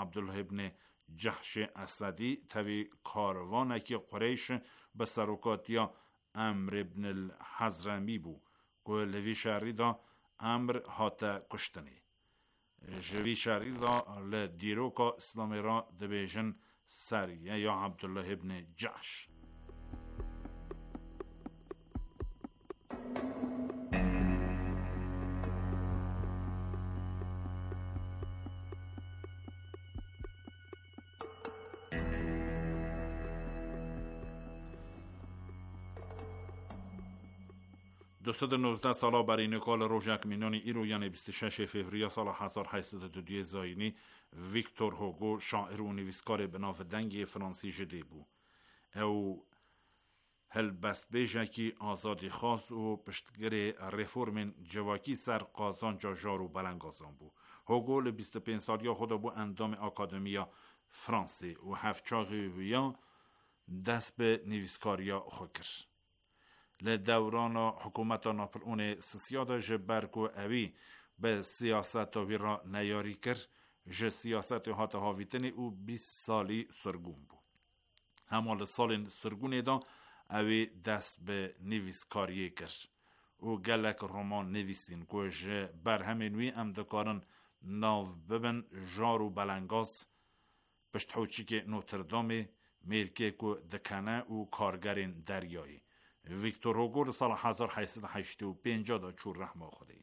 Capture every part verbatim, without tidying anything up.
عبدالله ابن جحش اسدی توی کاروانکی قریش به سروکاتیا امر ابن الحضرمی بو که لوی شهری دا امر هاتا کشتنی جوی شهری دا لدیروکا اسلامی را دبیجن سریه یا عبدالله ابن جحش. دویست و نوزده سالا برای نکال روژک مینانی ایرو یعنی بیست و شش فوریه سال هزار و هشتصد و دو زاینی ویکتور هوگو شاعر و نویسکار به نام دنگ فرانسی جدی بو او هل بست بیجکی آزادی خاص و پشتگر رفورمن جواکی سر قازان جا جارو بلنگازان بو. هوگو ل بیست و پنج سالیا خود بو اندام اکادمیا فرانسی و هفچاقی ویا دست به نویسکاریا خوکر ل دوران حکومت ناپلئون سیاده جبرکو اوی به سیاست وی را نیاری کر ج سیاست هات هاویتنی او بیست سالی سرگون بو. همال سال سرگون دا اوی دست به نویسکاری کر او گلک رمان نویسین که ج بر همینوی امدکارن ناو ببن جارو بلنگاز پشت حوچی که نوتردامی میرکه که دکنه او کارگرین دریایی ویکتور هوگو سال هزار و هشتصد و هشتاد و پنج دا چور رحمه خوده.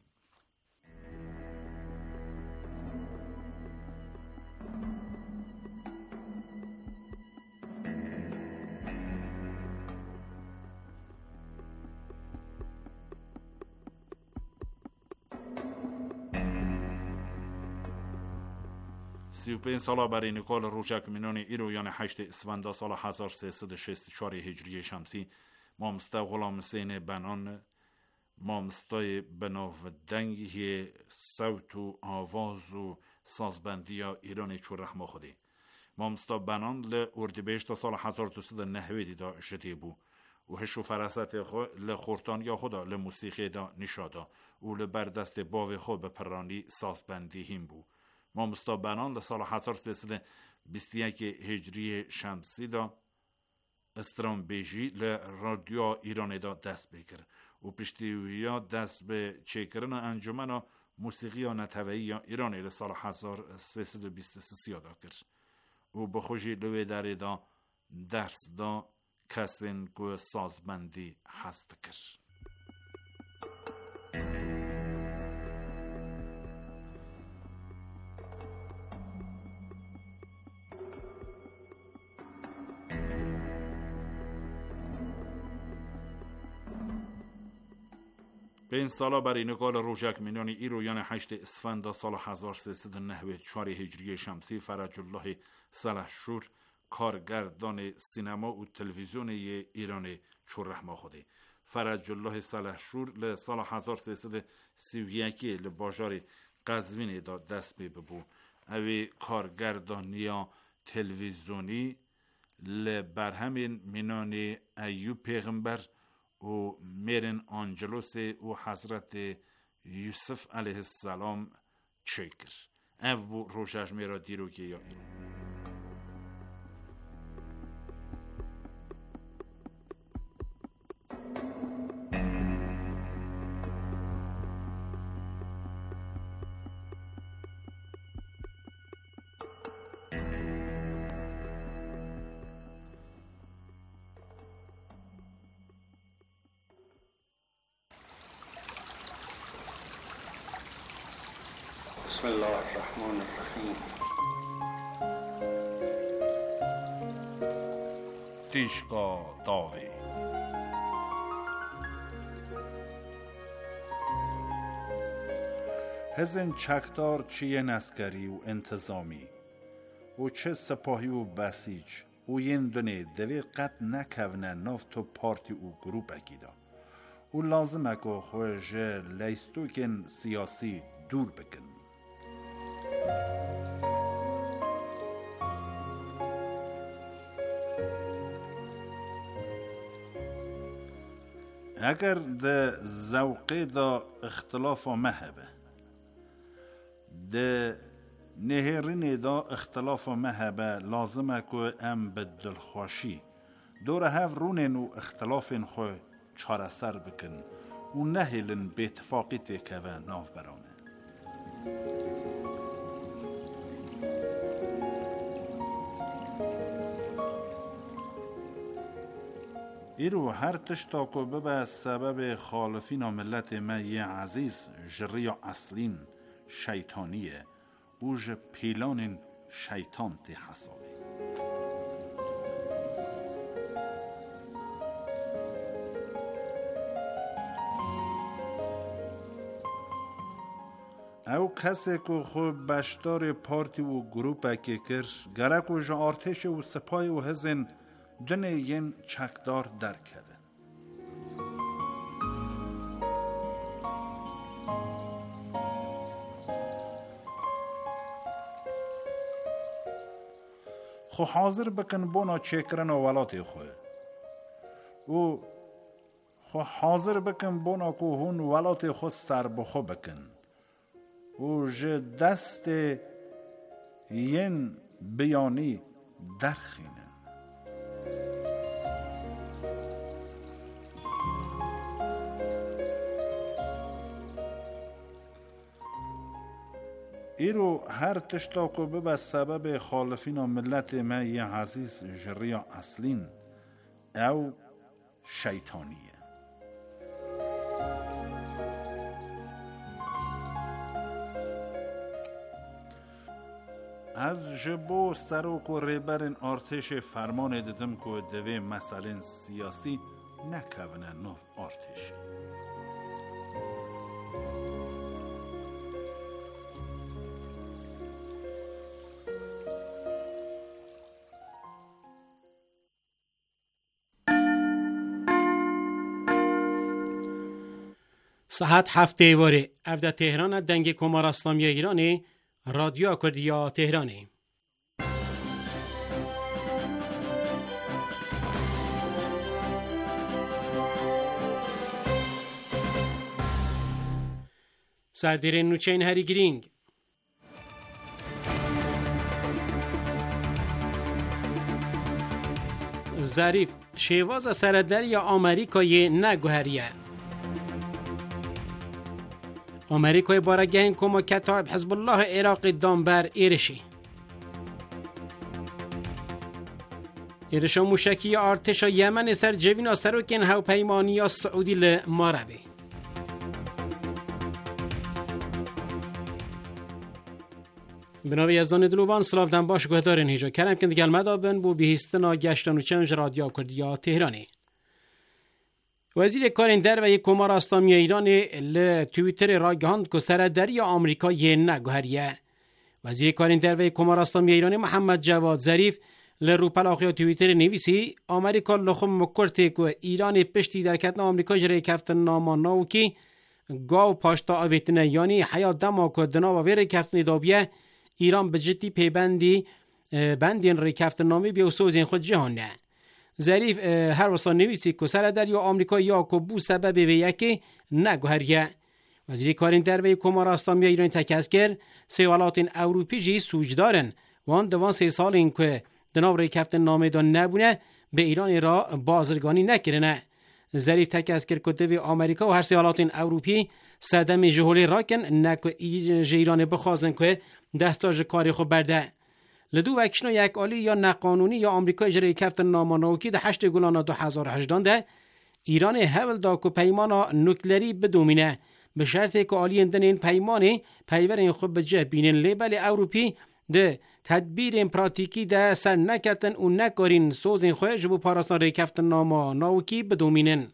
سی و پنج سالا برای نکال روژک مینانی ایرو یعنی هشت اسفند سال هزار و سیصد و شصت و چهار هجری شمسی مامستا غلام حسین بنان مامستای بناو دنگی صوت و آواز و سازبندی ایران چور رحمه خوده. مامستا بنان ل اردیبهشت سال هزار و دویست و نود دا جدی بو و هشو فرست خو ل خورتانیا خدا ل موسیقی دا نشادا و ل بردست باو خو به پرانی سازبندی هم بو. مامستا بنان ل سال هزار و سیصد و بیست و یک هجری شمسی دا استرام بیجی ل رادیو ایران دا دست بکر و پشتیویا دست به چکرن انجمن موسیقی نتوی ایران ل سال هزار و سیصد و بیست و سه سیادا کرد و بخوشی لوی داره دا درس دا کسین که سازبندی هست کرد. به این سالا برای نکال روژک مینانی ایرو یعنی هشت اسفند سال هزار و سیصد و نود و چهار هجری شمسی فرج الله سلحشور کارگردان سینما و تلویزیون ایران چور رحمه خوده. فرج الله سلحشور ل سال هزار و سیصد و سی و یک ل باجار قزوین دا دست بی ببو اوی کارگردانی تلویزیونی ل برهمین مینانی ایوب پیغمبر و میرن آنجلوس و حضرت یوسف علیه السلام چکر او بو روشش میرا دیرو که یا ایرو بسم الله الرحمن الرحیم. تیشکا داوی هزن چکدار چیه نسکری و انتظامی و چه سپاهی و بسیج و ین دونه دوی قد نکونه ناف تو پارتی و گروپ اگیدا و لازم اکو خوش لیستوکن سیاسی دور بکن. اگر ده زوقی دا اختلاف و مهبه ده نهرین دا اختلاف مهبه لازمه که ام بدل خوشی دور هف رونن و اختلاف خو چاره سر بکن و نهیلن به اتفاقی تکه و ناف برانه. ایرو هر تشتا که ببه سبب خالفین و ملت مای عزیز جری اصلین شیطانیه و ج پیلان شیطان تی حسابی. او کسی که خوب بشتار پارتی و گروپه که کر گرک و جا ارتش و سپای و هزین دنه ین چکدار در کرده. خو حاضر بکن بونا چکرن و ولاتی خواه و خو حاضر بکن بونا که هون ولاتی خود سر بخو بکن و جه دست ین بیانی درخینن. ایرو هر تشتا که ببه سبب خالفین و ملت مای عزیز جری اصلین او شیطانیه. از جبو سروک و ریبرن ارتش فرمان دیدم که دوی مسئله سیاسی نکونه نو ارتشی. ساعت هفته واره افده تهران دنگ کمار اسلامی ایرانی رادیو کردیا تهرانی. سردیر نوچین هری گرینگ ظریف شیواز سردری آمریکای نگوهریه. آمریکای بارگهن کما کتاب حزب الله عراق دانبر ایرشی. ایرشا موشکی ارتش یمن سر جوینا سروکن هاو پیمانی سعودی لماربی. بناوی یزدان دلوان سلاف دن باش گهدارین هیجا کرم کند گلمدا بن بو بیهستنا گشتن و چنج رادیو کردیا تهرانی. وزیر کارین در و یک کمار اسلامی ایران ل توییتر را گهاند که سردری آمریکا یه نگوهریه. وزیر کارین در و یک کمار اسلامی ایران محمد جواد ظریف ل روپلاخی توییتر نویسی آمریکا لخم مکرته که ایران پشتی در کتن آمریکا جره کفتن ناماناو که گاو پاشتا آویتنه یعنی حیات دما که دنا و ویر کفتن دابیه ایران به جدی پیبندی بندین ری کفتن نامی بیو سوزین خود جهانه. ظریف هر وسا نویسی که سردری آمریکا یا که بو سبب ویکی نگوهریه. وزیر کارین در وی کمار اسلامی ایران تکز کرد سه ولایت اروپی جی سوج دارن وان دوان سه سال این که دناو ری کفتن نامه دان نبونه به ایران را بازرگانی نکرنه. ظریف تکز کرد که دوی آمریکا و هر سه ولایت اروپی صدم جهولی راکن نکه ایران بخوازن که دستاج کاری خود برده. لدو وکشنا یک آلی یا نقانونی یا آمریکا اجرای کفتن نامانوکی ده هشت گلان دو هزار و هجدان ده ایران هول دا که پیمانا نوکلری بدومینه به شرطی که آلی اندن این پیمانی پیور این خود بجه بینن لیبل اوروپی ده تدبیر پراتیکی ده سر نکتن و نکارین سوز این خواه جبو پاراستان ری کفتن نامانوکی بدومینن.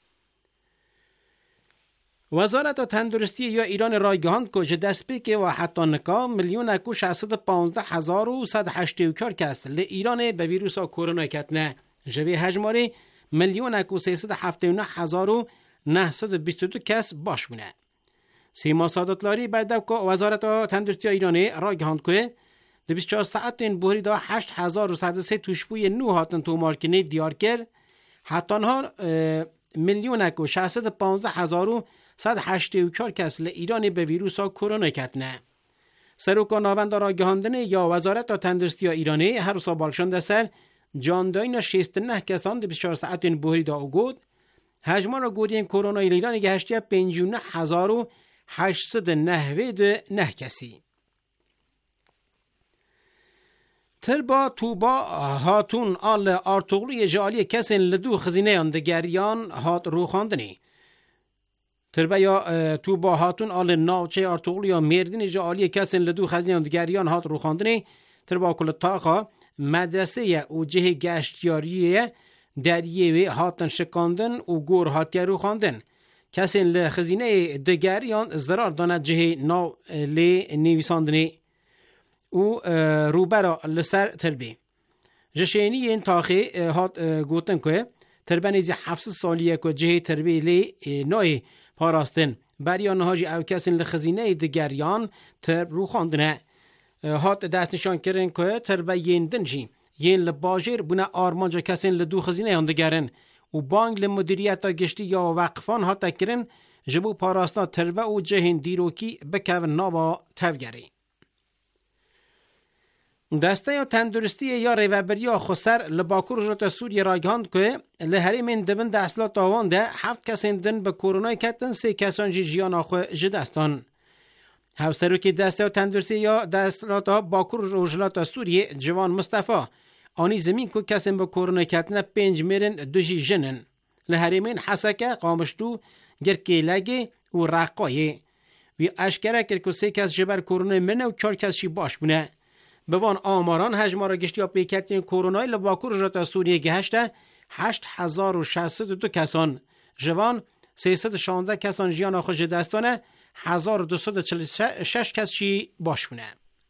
وزارت تندرستی یا ایران رایگهاند که دستپیک و حتی نکا میلیون اکو شصت و پانزده هزار و صد و هشتاد و چهار کس ل ایران به ویروس کرونا کتنه جوی هجماری میلیون اکو سیصد و هفتاد و نه هزار و نهصد و بیست و دو کس باش بونه. سیما سادتلاری بردب که وزارت تندرستی ایرانی رایگهاند که در بیست و چهار ساعت این بحری دا هشت هزار و صد و سه توشبوی نو هاتن تو مارکنه دیار کرد حتی ها میلیون اکو شصت و پانزده هزار و صد و هشتاد و چهار کس ل ایران به ویروس کرونا کتنه. سروکا ناوند را گهاندنه یا وزارت تندرستی ایرانی هر سا بالشان سر جانداین شصت و نه کسان ده بیست و چهار ساعت بوری دا اوگود هجمار گودین کرونا ایران گهشتی پنجاه و نه هزار و هشتصد و نود و نه کسی. تربا توبا هاتون آل آرتوغلوی جالی کسین لدو خزینه اندگریان هات رو خواندنی. تربا یا توبا هاتون آل ناوچه آرتوغلوی مردین جالی کسین لدو خزینه اندگریان هات رو خواندنی. تربا کل تاقا مدرسه او جه گشتیاریه دریه هاتن شکاندن و گور هاتیه رو خواندن. کسین لخزینه دگریان ازدرار داند جه ناو لی نویساندنی و روبرا لسر تربی. جشینی این تاخی هات گوتن که تربنیزی هفتصد سالیه که جه تربی لی نای پاراستن بریان هاجی او کسین لخزینه دگریان ترب رو خواندنه. هات دست نشان کردن که تربی ین دنجی ین لباجر بنا آرمانجا کسین لدو خزینه اندگرن و بانگ لمدیریت گشتی یا وقفان هات کرن جبو پاراستان تربه و جهین دیروکی بکون ناوا تفگری. دسته یا تندرستی یا ریوبریا خسر لباکور جرات سوریه راگهاند که لحری من دبن دستلات آوان ده هفت کسین دن به کورونای کتن سه کسان جی جیان آخو جدستان. هفسرو که دسته یا تندرستی یا دستلات ها باکور جرات سوریه جوان مصطفی آنی زمین که کسین به کورونای کتن پنج میرن دو جی جنن. لحری من حسکه قامشتو گرکی لگه و رقایه وی اشکره کرکو سه کس جبر کورونای منه و چار کس شی باش بونه. بوان آماران هجمارا گشتی ها پیکرتین کورونای لباکور جرات سوریه گهشته هشت هزار و شصت و دو کسان. جوان سیصد و شانزده کسان جیان آخو جدستانه هزار و دویست و چهل و شش کس چی باشونه.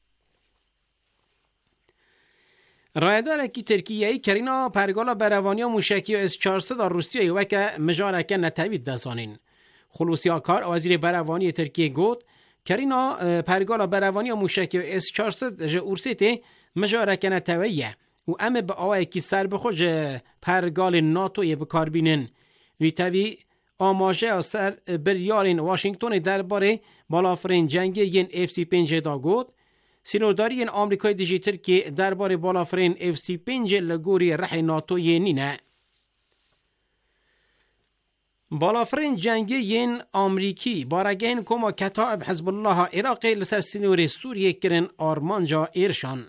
رایداره که ترکیه‌ای کرینا پرگالا بروانی و موشکی و اس چهارصد در روسیه و که مجارکه نتوید دزانین. خلوصی آکار وزیر بروانی ترکیه گفت کرینا پرگالا بروانی و موشکی و اس چهارصد جه ارسیتی مجارکه نتویه و امه به آوه که سر بخوش پرگال ناتوی بکار بینن. وی تاوی آماجه سر بریارین واشنگتون درباره بالافرین جنگی ین اف سی پنج دا گفت سینوداری این آمریکای دیجیتر که درباره بالافرین اف سی پنج لگوری رح ناتوی نینه. بالافرین جنگی ین آمریکی بارگین کما کتاب حزب الله عراقی لسر سینوری سوریه کرن آرمانجا ایرشان.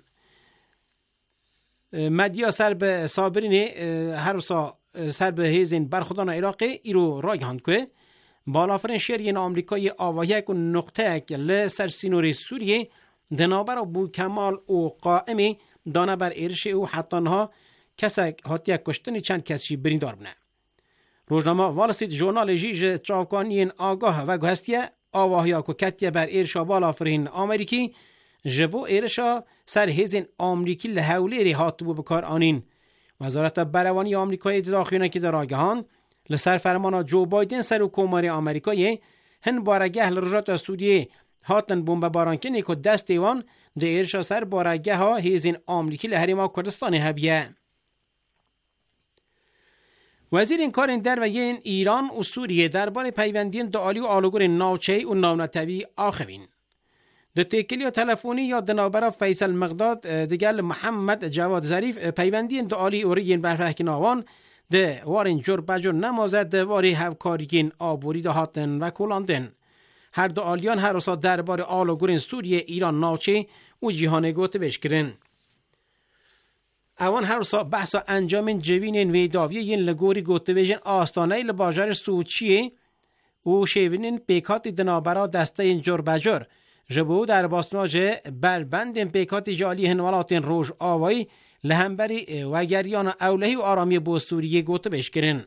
مدیا سر به صابرین هر سا سر به هیزین برخودان عراقی ایرو رای هاند که بالافرین شهر ین آمریکای آوایک و نقطه که لسر سینوری سوریه دنابر بو کمال و قائمی دانه بر ایرشی و حتانها کسک هاتیه کشتنی چند کسی بریندار بنه. روزنامه والستریت ژورنال جیج چاوکانین آگاه و گوهستیه آواهیا که کتیه بر ایرشا بالافرین آمریکی جبو ایرشا سر هیزین آمریکی لحولیری هاتبو بکار آنین. وزارت بروانی آمریکای داخلینه که در آگهان لسر فرمانا جو بایدن سر حکومت آمریکایی هن بارگه لرجات سوریه هاتن بمب بارانکنی که دست دیوان در ایرشا سر بارگه ها هیزین آمریکی لحریما کردستان هبیه. وزیر این کار در و این ایران و سوریه درباره پیوندین دعالی و آلوگور ناوچه و ناونتوی آخوین. در تکلی تلفنی یا دنابرا فیصل مقداد دگل محمد جواد ظریف پیوندین دعالی و ریین برفهک ناوان ده وارین جور بجور نمازد ده واری هفکاریین آبوری ده هاتن و کلاندن. هر دعالیان هر رسا درباره آلوگور سوریه ایران ناوچه و جیهانه گوته بشکرن. اوان هر سا بحثا انجام جوینین ویداوی ین لگوری گوته بیجن آستانه لباجر سوچیه و شیوینین پیکات دنابرا دسته این جور بجور جبو در باسناج بربند پیکات جالی هنوالاتین روش آوایی لهمبری و گریان اولهی و آرامی بوستوریه گوته بشکرن.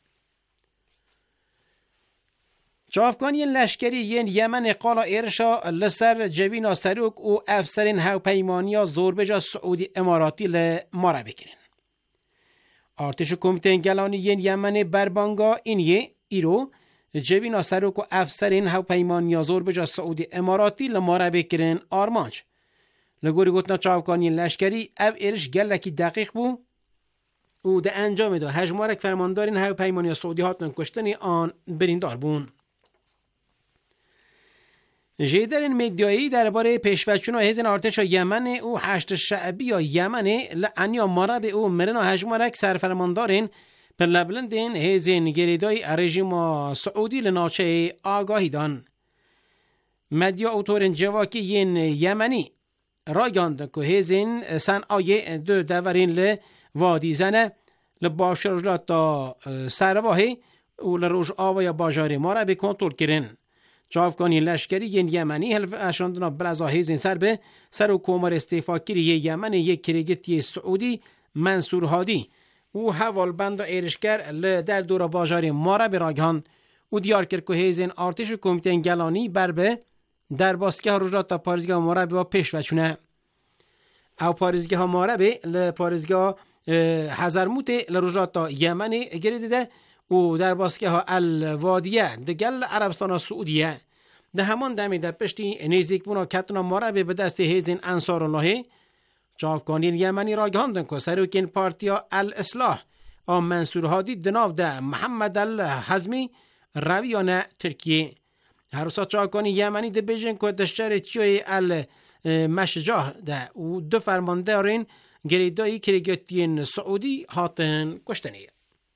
چافکانی لشکری ین یمن قالا ایرشا لسر جوینا سروک و افسرین هاو پیمانیا زوربجا سعودی اماراتی لمارا بکنن. ارتش کمیته گلانی ین یمن بربانگا این یه ایرو جوینا سروک و افسرین هاو پیمانیا زوربجا سعودی اماراتی لمارا بکنن آرمانج. لگوری گوتنا چافکانی لشکری او ایرش گلکی دقیق بو و ده انجام دو هجمارک فرماندارین هاو پیمانیا سعودی هاتن کشتنی آن بریندار بون. جیدر مدیایی درباره پیشوچون هزین ارتش یمن او هشت شعبی یا یمن لعنیا مرب او مرنا هجمارک سرفرماندارین پر لبلندین هزین گریدای رژیم سعودی لناچه آگاهی دان. مدیا اوتورین جواکی ین یمنی رایاند که هزین سن آیه دو دورین ل وادی زنه لباش رجلات تا سرواهی و لروج آویا باجاری مرب کنترل کرن. چافکانی لشکری ین یمنی هل اشاندنا برازا هزین سر به سر و کومار استیفاکیری یمن یک کرگتی سعودی منصور هادی او حوال بند و ایرشگر ل در دور باجاری مارا براگان او دیار کرد که هزین ارتش کمیته انگلانی بر به در باسکه رجلات تا پارزگاه مارا با پیش وچونه او پارزگاه مارا به ل پارزگاه حضرموت ل رجلات تا یمن گریده او در باسکه الوادیه دگل عربستان سعودیه ده همان دمی در پشتی نیزیک بونا کتنا مارا به دست هزین انصار الله چافکانین یمنی را گهاندن که سروکین پارتیا الاصلاح آم منصور هادی دناو ده محمد الحزمی رویان ترکیه هر سا چافکانی یمنی ده بیجن که دشتر چیوی المشجاه ده و دو فرماندارین گریدایی کرگتین سعودی هاتن کشتنیه.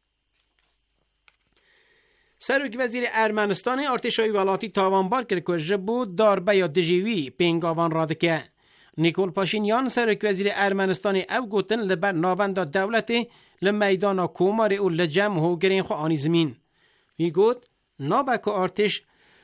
سروک وزیر ارمنستان ارتشای ولاتی تاوانبار کرد که جبو داربه یا دجیوی پینگاوان را دکه. نیکول پاشینیان سروک وزیر ارمنستان او گوتن لبر ناوند دولت لمیدان کومار او لجمع و گرین خو آنی زمین. وی گوت نابک ارتش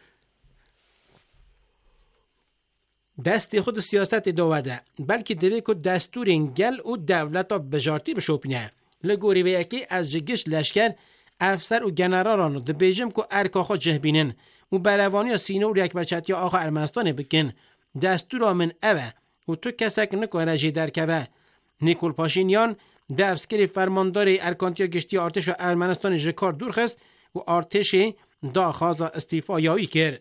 دست خود سیاست دوورده بلکه دوی که دستور انگل و دولت بجارتی بشوپینه. لگوری و یکی از جگش لشکر افسر و جنرالان د بیجم کو ارکاخو جهبینن و بروانی سینو ریک برچتی آخا ارمنستان بکن دستور من اوه و تو کسک نکو رجی در که نیکول پاشینیان دفسکری فرماندار ارکانتیا گشتی ارتش و ارمنستان جکار دور خست و ارتش دا خازا استیفا یاوی کرد.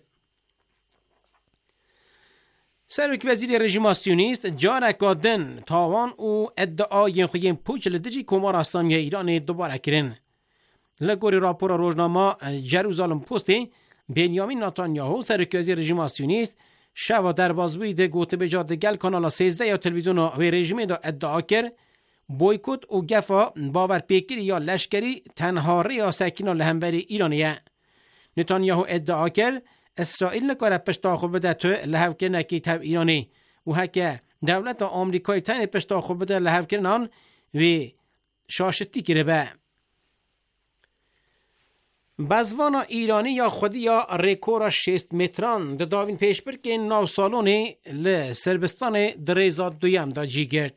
سروک وزیر رژیم سیونیست جارکادن تاوان و ادعای خویم پوچ لدجی کمار اسلامی ایران دوباره کرن. لگوری راپور روزنامه جروزالم پستی بنیامین نتانیاهو سروک وزیر رژیم سیونیست شوا در بازوی ده گوته به جاده گل کانال سیزده یا تلویزیون و رژیم دا ادعا کرد بویکوت و گفا باور پیکری یا لشکری تنهاری یا سکینا لهمبری ایرانیه. نتانیاهو ادعا کرد اسرائیل نکاره پشتا خوب بده تو لحو کرنه که تب ایرانی و هکه دولت آمریکای تن پشتا خوب بده لحو کرنان و شاشتی کرده به. بزوانا ایرانی یا خودی یا ریکورا شیست متران ده داوین پیش بر که نو سالونی لسربستان دریزا دویم دا جی گرد.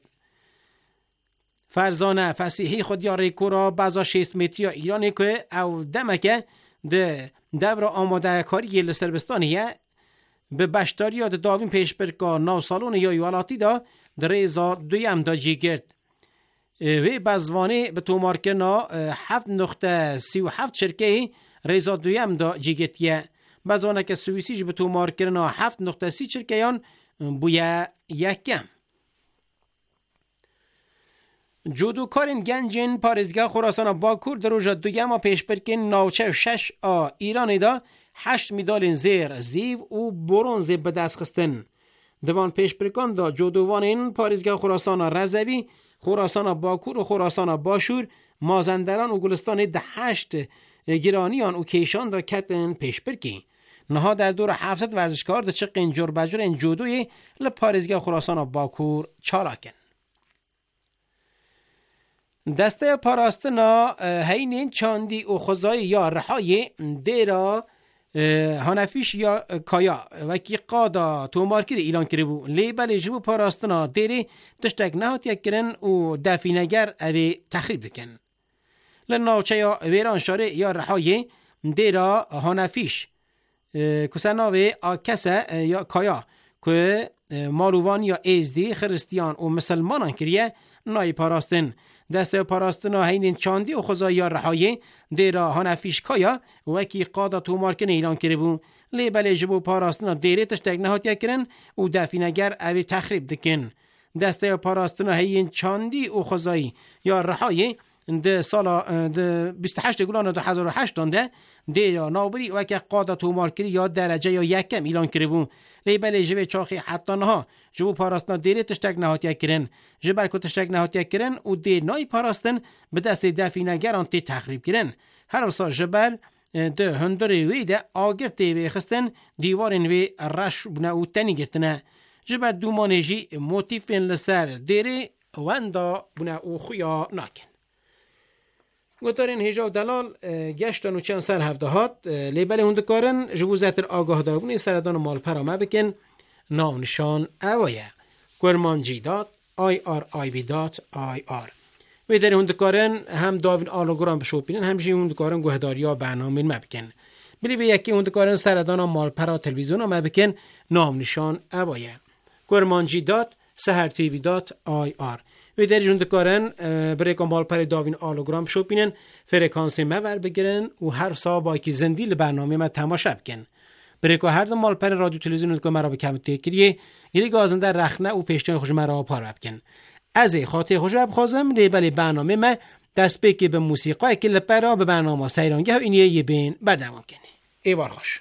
فرزانه فسیحی خود یا ریکورا بزا شیست متری ایرانی که او دمکه ده دور آماده کاری لسربستانیه به بشتاری ده داوین پیش بر که نو سالونی یا یوالاتی دا دریزا دویم دا جی گرد. وی بزوانه به تومار کرنا هفت نقطه سی و هفت شرکه ریزا دویم دا جیگتیه بزوانه که سویسیش به تومار کرنا هفت نقطه سی شرکه یان بویا یکم. جودوکارین گنجین پارزگاه خراسان باکور در روژا دویم پیش برکن ناوچه شش آ ایرانی دا هشت میدالین زیر زیو و برونز به دست خستن. دوان پیش برکن دا جودوانین پارزگاه خراسان رزوی خراسان باکور و خراسان باشور مازندران و گلستان ده هشت گرانیان و کیشان دا کتن پیش برکی. نها در دور هفتصد ورزشکار ده چه قنجور بجور این جودوی لپارزگاه خراسان باکور چالاکن. دسته پاراستنا هینین چاندی و خزای یا رحای دیرا هانفیش یا کایا وکی قادا تو مارکر ایلان کرده بو لیبل جبو پاراستنا دیری دشتک نهات یک کرن و دفینگر اوی تخریب دکن. لناوچه یا ویران شاره یا رحای دیرا هانفیش کسناوی آکسه یا کایا که مالوان یا ایزدی خریستیان و مسلمانان کریه نای پاراستن. دسته پاراستنا هینین چاندی و خزای یا رحای دیرا هانفیش کایا وکی قادا تو مارکن ایلان کرده بو لیبل جبو پاراستنا دیره تشتک نهات یک کرن و دفینگر اوی تخریب دکن. دسته پاراستنا هین چاندی و خزای یا رحای ده سال ده بیست و هشت گلان دو هزار و هشت ده ده نابری و که قادت و مارکری یا درجه یا یکم اعلان کردبون لیبل جوی چاخی حتی نها جو پاراستنا دیره تشتک نهاتیا کرن جبر کو تشتک نهاتیا کرن و دی نای پاراستن به دست دفینه گرانتی تخریب کرن هر سال جبر ده هندری وی ده آگر تیوی خستن دیوارن وی رش بنا و تنی گرتنه جبر دومانجی موتیفین لسر دیره واندا بنا و خویا ناکن گوتارین هیجا دلال گشتن و چند سر هفته هات لیبل هندکارن جبوزتر آگاه داربونی سردان مال پرامه بکن نام نشان اوایه کرمانجی دات آی آر آی بی دات آی آر و در هندکارن هم داوین آلوگرام بشوپینن هم جی هندکارن گوهداریا برنامه مبکن بلی به یکی هندکارن سردان مال پرا تلویزیون مبکن نام نشان اوایه کرمانجی دات سهر تیوی دات آی آر و در هندکارن برای کمال پر داوین آلوگرام بشوپینن فرکانسی مور بگیرن و هر سا با که زندی برنامه ما تماشا بکن برای که هر دو مال پر رادیو تلویزیون که مرا به کم تکریه یلی گازنده رخنه و پیشتن خوش مرا پار بکن از خاطر خوش بخوازم لیبل برنامه ما دست بکی به موسیقی که لپرا به برنامه سیرانگه و اینیه یه بین بردمام کنه ایوار خوش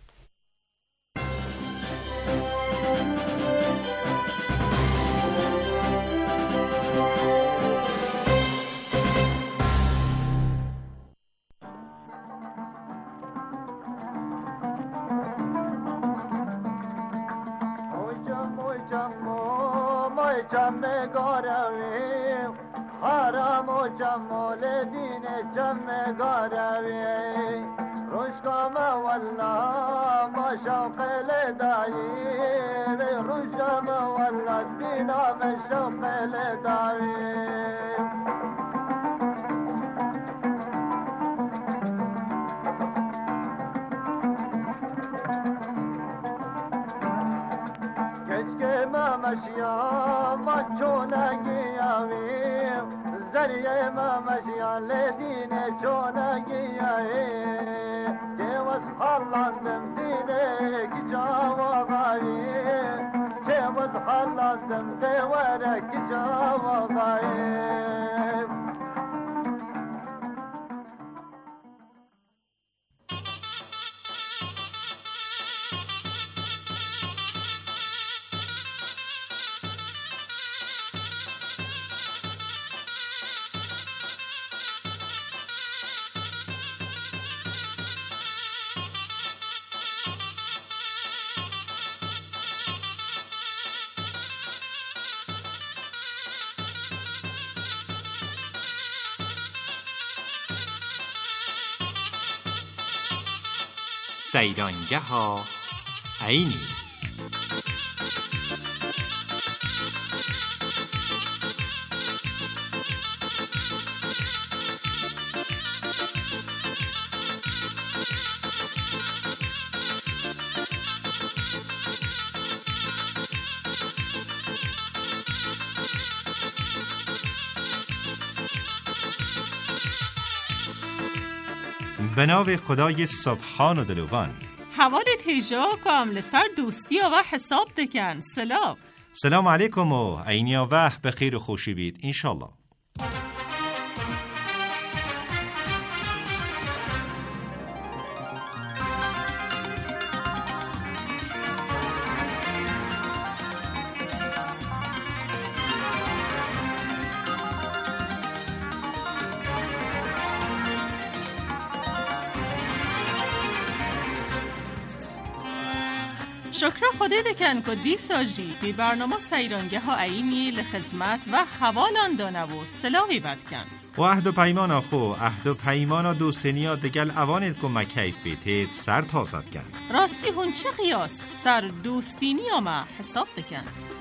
جمع گاروی حرام و جمال دین جمع گاروی روشکام والله ما شوق لدایی روشکام والله دینا ما شوق لدایی مشیا ما چونگی آویم زریه ما مشیا لدین چونگی آویم که وز حالاندم دینه کی جواب آویم که وز حالاندم دواره کی جواب آویم سیرانگه ها عینی به نام خدای سبحان و دلوان حوالت هیجا کامل سر دوستی و حساب دکن سلام سلام علیکم و عینی و بخیر و خوشی بید انشالله شکر خدا دکن که دی ساجی بی برنامه سیرانگه ها عینی لخدمت و حوالان دانه و سلاحی بد کن و عهد و پیمان آخو عهد و پیمان دوستنیا دگل اوانت که مکیف بیتید سر تازد کن راستی هون چه قیاس سر دوستینی ما حساب دکن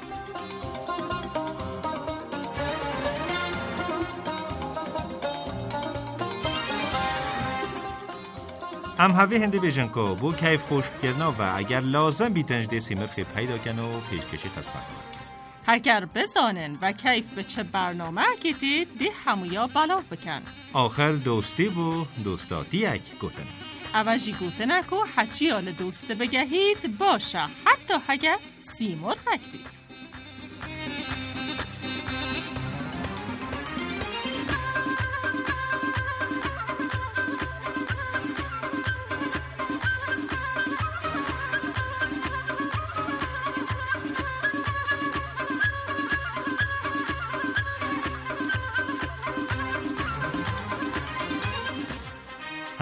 ام هوی هنده بیجن که بو کیف خوش کرنا و اگر لازم بیتنج دی سیمرخی پیدا کن و پیشکشی خسمت کن هرگر بزانن و کیف به چه برنامه گیدید دی همویا بلاف بکن آخر دوستی بو دوستاتی یک گوتن اوجی گوتنک و حچی آل دوست بگهید باشه حتی اگر سیمرخ دید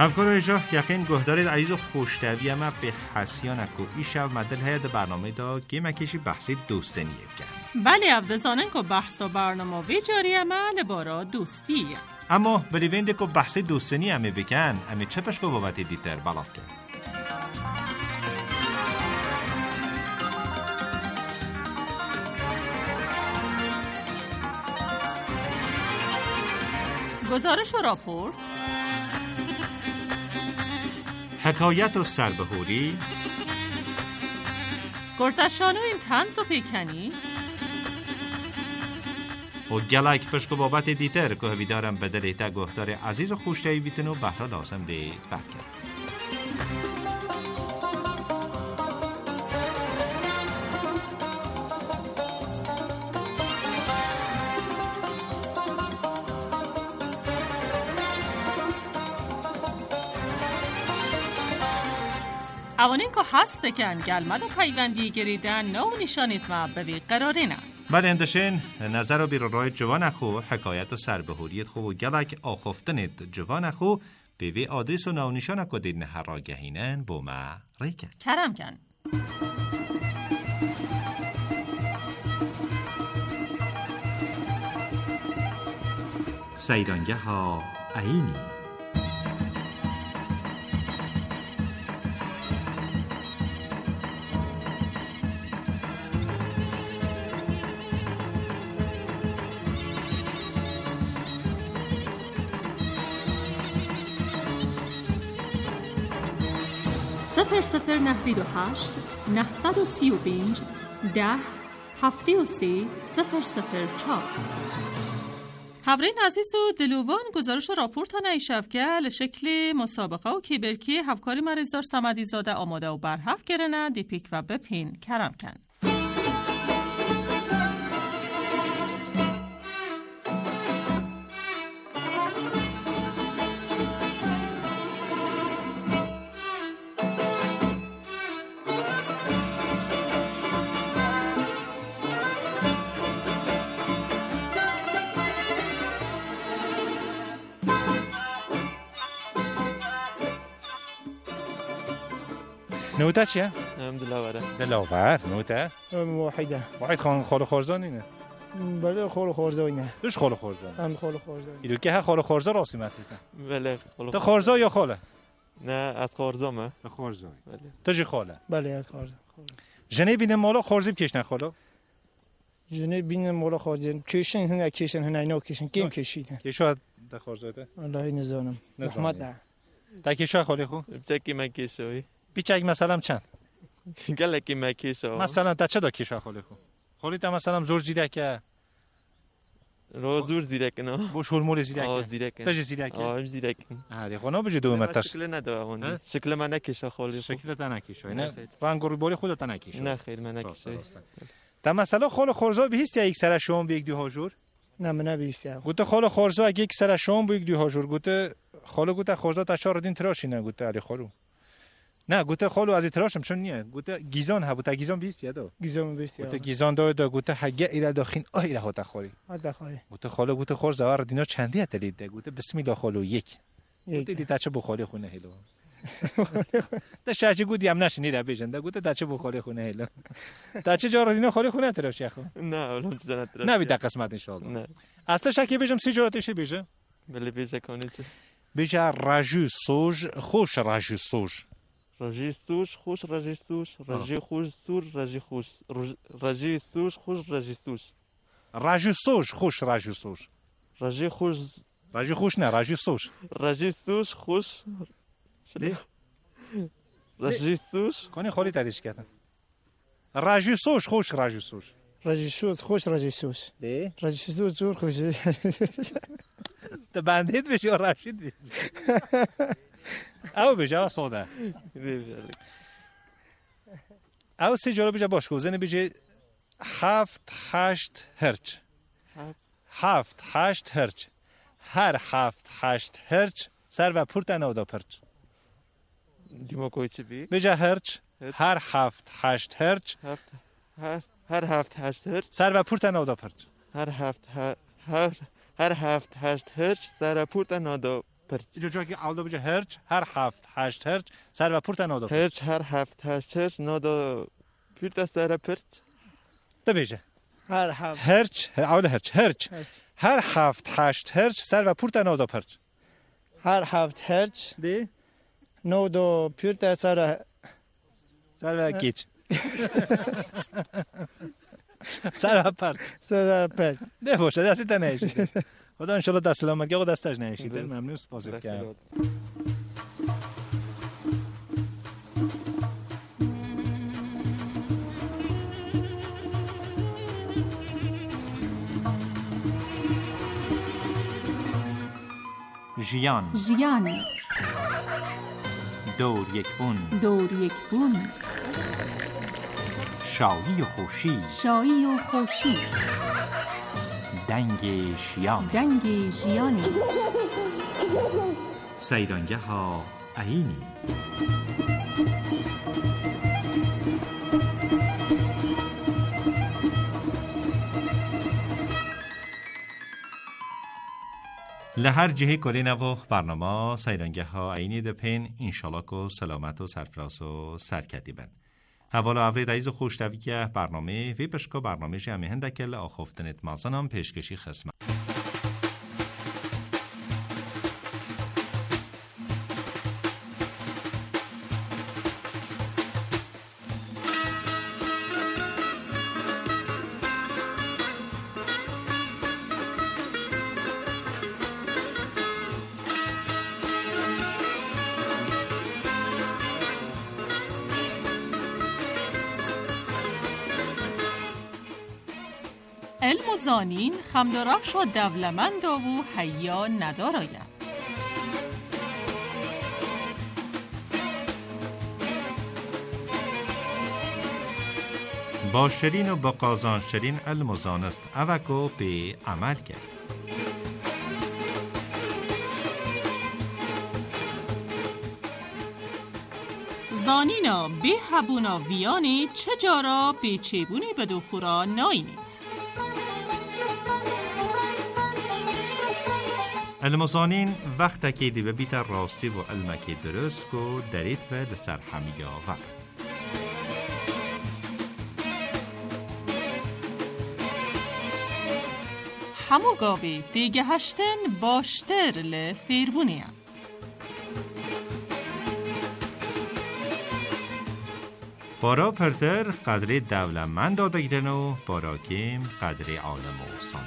همکار ایجا یقین گهدارید عزیز و خوشتوی اما به حسیانک و ایشو مدل هید برنامه دا گیم کشی بحثی دوستنیه بکن. بله عبدالزانن که بحث و برنامه وی جاری عمل بارا دوستی. اما بلیونده که بحثی دوستنی همه بکن همه چپش که بابت دیتر بلاف کن. گزارش و راپورت، حکایت و سربهوری، گرتشانو این تنز و پیکنی و گلک پشک و بابت دیتر که هویدارم بدلیتا گفتار عزیز و خوشتایی بیتن و بحرا لازم ده بحث کرد. اوانین که هست کن گلمد و پیوندی گریدن نو نشانیت ما بوی قراره نه. بعد اندشین نظر و بیرون جوان اخو حکایت و سربهوریت خو و گلک آخفتنت جوان اخو به وی آدرس و نو نشان اکو دیدن هر را گهینن با ما ریکن کرم کن. سیرانگه ها عینی صفر صفر نهوید و هشت نهصد و سی و پنج ده هفته و سی صفر صفر چار. حبرین عزیز و دلوان گزارش و راپورت ها نیشف که لشکل مسابقه و کیبرکی هفکاری مریزدار سمدی زاده آماده و برحف گرنه دیپیک و بپین کرم کن. نوتا چیه؟ هم دلاوره دلاور نوتا؟ واحده واحد خان خال خورزان اینه؟ بله خال خورزانه دوش خال خورزان؟ هم خال خورزان ایدو که ها خال خورزان راسی مطلقه؟ بله خال تا خورزان یا خاله؟ نه از خورزامه تا خورزان بله تا جی خاله؟ بله از خورزان جنه بینه مالا خورزی بکش نه خالا؟ جنه بینه مالا خورزان کشن هنه کشن هنه اینا کشن کم کشیدن که شاید تا خورزاده؟ الله نزانم رحمت ده تا که شاید خالی خو؟ بچکی من کشوی بیچک مثلا چند؟ گلکی من کشو مثلا تا چه دا که شاید خالی خو؟ خالی تا مثلا زور زیده که رو زور زیرک نه بو شلمول زیرک آه زیرک تا جی زیرک آه زیرک آره خونه بجی دو متر شکل نداره شکل من نکشه خالی شکل تا نکشوی نه رنگ رو باری خودت نکشوی نه خیر من نکشه تا مثلا خال خورزا به هیچ یک سر شام به یک دو هاجور نه من نبیستی گوته خال خورزا اگه یک سر شام به یک دو هاجور گوته خالو گوته خورزا تا چهار دین تراشی نه گوته علی خالو نه گوته خالو از تراشم چون نیه گوته گیزان ها بوته گیزان بیستی دو گیزان بیستی گوته گیزان دو دو گوته حگه ایره داخین آ ایره هات خوری هات خوری گوته خالو گوته خورزا ور دینا چندی اتلید ده گوته بسم الله خالو یک گوته دی تاچه بخالی خونه هلو ده شاچی گودی هم نشنی را بیجنده گوته تاچه بخالی خونه هلو تاچه جار دینا خالی خونه تراشی خو نه اولم چیزا نتراشی نه بی قسمت ان شاء الله نه اصلا شکی بیجم سی جوراتش بیجه بله بیجه کنید بیجه راجو سوج خوش راجو سوج راجی سوش خوش راجی سوش راجی خوش سور راجی خوش راجی سوش خوش راجی سوش راجو سوش خوش راجو سوش راجی خوش راجو خوش نه راجو سوش راجی سوش خوش راجی سوش کنی خالی تدیش کردن راجو سوش خوش راجو سوش راجی سوش خوش راجی سوش ده راجی سوش زور خوش تو بندید بشی یا رشید بشی او بجا ساده او سی جلو بجا باش کوزنه بجا هفت هشت هرچ هفت هشت هرچ هر هفت هشت هرچ سر و پورت نودا پرچ دیما کوی چی بی؟ بجا هرچ هر هفت هشت هرچ هر هر هفت هشت هرچ سر و پورت نودا پرچ هر هفت هر هر هفت هشت هرچ سر و پورت نودا پرچ جو جا که اول بجه هرچ هر هفت هشت هرچ سر و پورت نودا هرچ هر هفت هشت هرچ نودا پورت سر پرچ ده بجه هر هفت هرچ اول هرچ هرچ هر هفت هشت هرچ سر و پورت نودا پرچ هر هفت هرچ دی نودا پورت سر سر و گیچ سر و پرچ سر پرچ نه باشه دستی تا نهیشید خدا انشالله دست سلامتی آقا دستش نهیشید ممنون سپاس گرم ژیان ژیان دور یک بون دور یک بون شایی و خوشی شایی و خوشی دنگ ژیان دنگ ژیانی سیرانگه ها عینی لهر جهه کلی نو برنامه سیرانگه ها عینی دپین انشالله که سلامت و سرفراز و سرکتی بند حوالا اولی رئیز و خوشتویه برنامه وی پشکا برنامه جمعه هندکل آخفتنت مازنم پیشکشی خسمت علم و زانین خمدارش و دولمند و حیا نداراید با شرین و با قازان شرین علم و زانست اوکو به عمل کرد زانینا به هبونا ویانی چجارا به چیبونی به دخورا ناینید علم و زانین وقت که دی بیتر راستی و علم که درست کو دریت و لسر همی آور همو گاوی دیگه هشتن باشتر لفیربونیم بارا پرتر قدر دولمند داده گیرن و بارا کم قدر عالم و سانه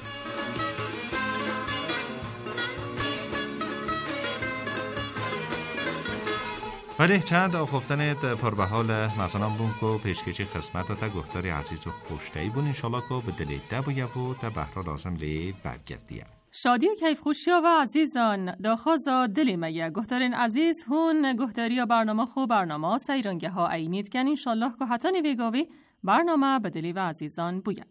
ولی چند آخفتنت پر به حال مثلا بون که پیشکشی خسمت تا گفتاری عزیز و خوشتایی بون انشالله که به دلیده باید و تا بحرا لازم لی برگردیم شادی و کیف خوشیا و عزیزان داخازا دلی مگه گهترین عزیز هون گهتری برنامه خو برنامه سیرانگه ها عینید کن انشالله که حتی نویگاوی برنامه به دلی و عزیزان بوید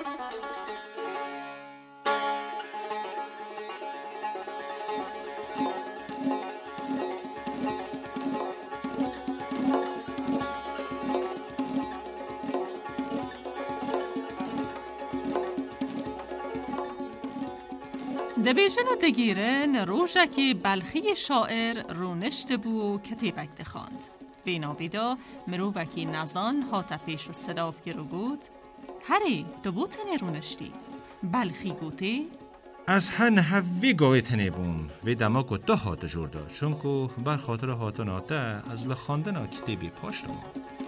دبیجن و دگیرن روژکی بلخی شاعر رونشت بو کتیبک دخاند وینا ویدا مرووکی نزان هاتا پیش و صداف گرو گود هری دو بوتن رونشتی بلخی گوتی از هن هوی گاوی تنی بون وی دما گو دو هات جور دا چون که بر خاطر هاتا ناته از لخاندن کتیبی پاشت ما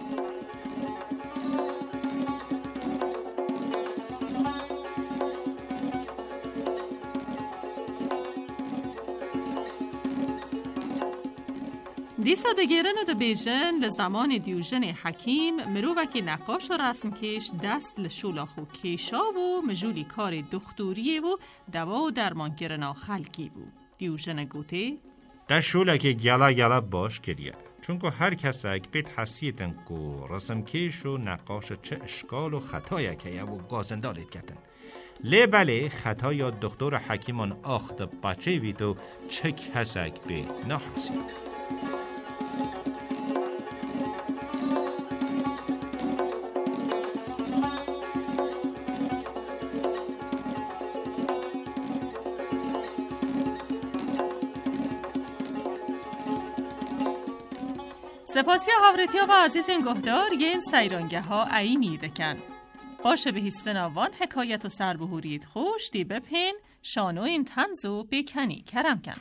دیسا دگیرن و دبیجن لزمان دیوژن حکیم مرووکی نقاش و رسم کش دست لشولاخو کیشا و مجولی کار دختوریه و دوا و درمان گرنا خلقی بود. دیوژن گوته در شولکی گلا گلا باش کریه چون که هر کسک بیت حسیتن که رسم کش و نقاش چه اشکال و خطایی که و گازندالید کتن لی بله خطای دکتر حکیمان آخت بچه ویدو چه کسک به نحسید سپاسی هاورتیا و عزیز گهدار ین سیرانگه ها عینی دکن. باشه به هیستن آوان حکایت و سر بهورید خوش دی بپین شانو این تنزو بکنی کرم کن.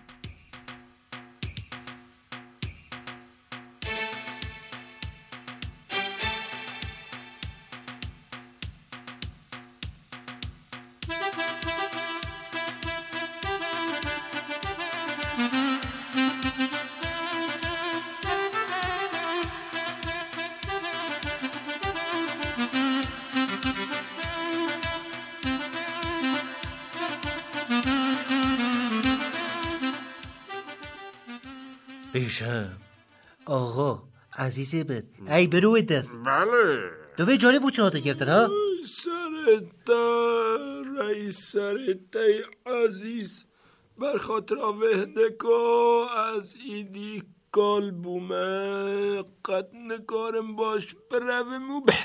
بیشم آقا عزیزه بد ای برو دست بله دوی جالب بود چهاته گرفتن ها سرتا رئیس سرتا عزیز بر خاطر وحده که از ایدی کال بومه قد نکارم باش برویم و بله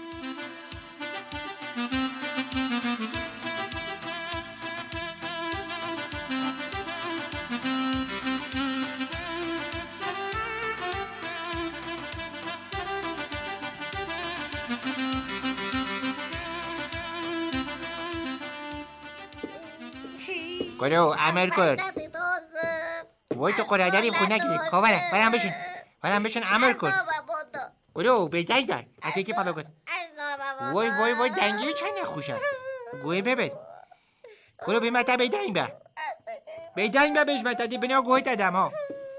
گلو عمل کن وای تو قرار داریم خونه گیری کامره برم بشین برم بشین عمل کن گلو به جنگ بر از یکی پلا کن وای وای وای دنگی چند نخوشن گوه ببر گلو به مطب به جنگ بر به جنگ بر بهش مطبی بنا گوه دادم ها